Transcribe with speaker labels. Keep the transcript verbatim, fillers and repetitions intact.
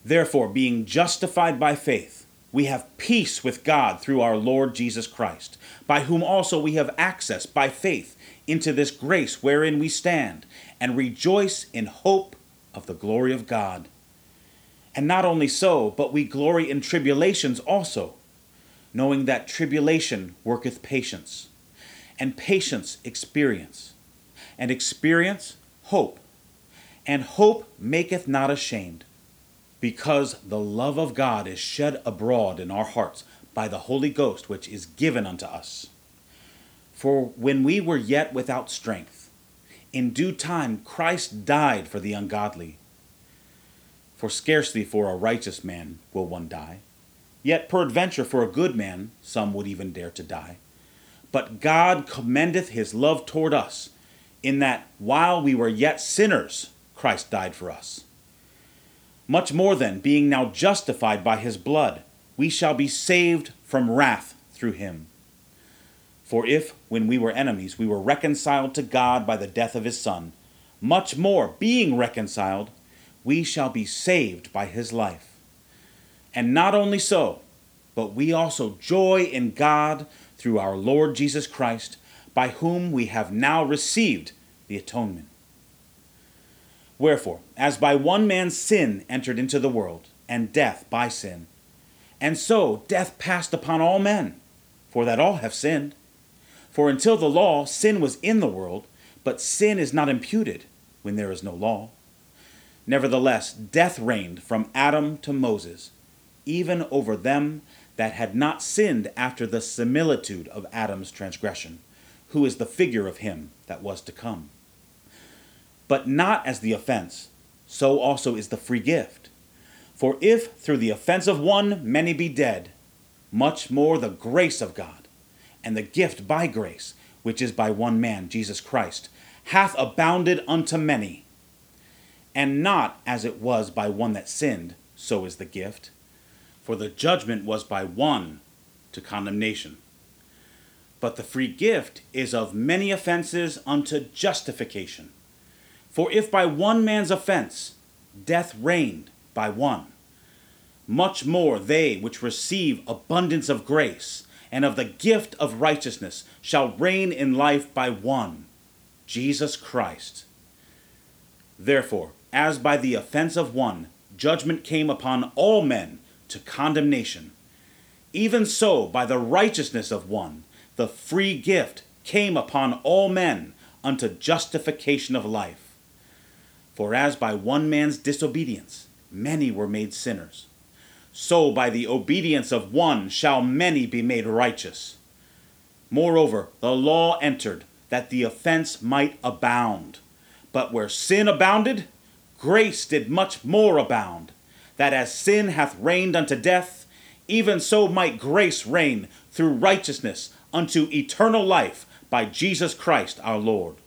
Speaker 1: Therefore, being justified by faith, we have peace with God through our Lord Jesus Christ, by whom also we have access by faith into this grace wherein we stand, and rejoice in hope of the glory of God. And not only so, but we glory in tribulations also, knowing that tribulation worketh patience, and patience experience, and experience hope, and hope maketh not ashamed, because the love of God is shed abroad in our hearts by the Holy Ghost which is given unto us. For when we were yet without strength, in due time Christ died for the ungodly. For scarcely for a righteous man will one die, yet peradventure for a good man some would even dare to die. But God commendeth his love toward us, in that while we were yet sinners, Christ died for us. Much more then, being now justified by his blood, we shall be saved from wrath through him. For if, when we were enemies, we were reconciled to God by the death of his Son, much more, being reconciled, we shall be saved by his life. And not only so, but we also joy in God through our Lord Jesus Christ, by whom we have now received the atonement. Wherefore, as by one man's sin entered into the world, and death by sin, and so death passed upon all men, for that all have sinned. For until the law, sin was in the world, but sin is not imputed when there is no law. Nevertheless, death reigned from Adam to Moses, even over them that had not sinned after the similitude of Adam's transgression, who is the figure of him that was to come. But not as the offense, so also is the free gift. For if through the offense of one many be dead, much more the grace of God, and the gift by grace, which is by one man, Jesus Christ, hath abounded unto many. And not as it was by one that sinned, so is the gift. For the judgment was by one to condemnation. But the free gift is of many offenses unto justification. For if by one man's offense death reigned by one, much more they which receive abundance of grace and of the gift of righteousness shall reign in life by one, Jesus Christ. Therefore, as by the offense of one judgment came upon all men to condemnation, even so by the righteousness of one the free gift came upon all men unto justification of life. For as by one man's disobedience many were made sinners, so by the obedience of one shall many be made righteous. Moreover, the law entered, that the offense might abound. But where sin abounded, grace did much more abound, that as sin hath reigned unto death, even so might grace reign through righteousness unto eternal life by Jesus Christ our Lord.